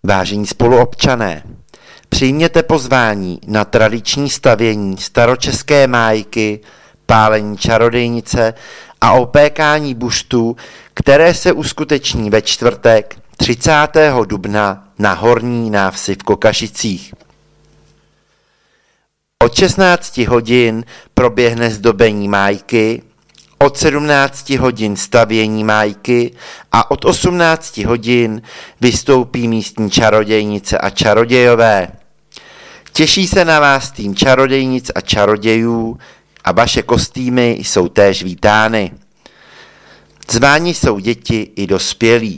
Vážení spoluobčané, přijměte pozvání na tradiční stavění staročeské májky, pálení čarodějnice a opékání buštů, které se uskuteční ve čtvrtek 30. dubna na Horní návsi v Kokašicích. Od 16 hodin proběhne zdobení májky, od 17 hodin stavění májky a od 18 hodin vystoupí místní čarodějnice a čarodějové. Těší se na vás tým čarodějnic a čarodějů a vaše kostýmy jsou též vítány. Zváni jsou děti i dospělí.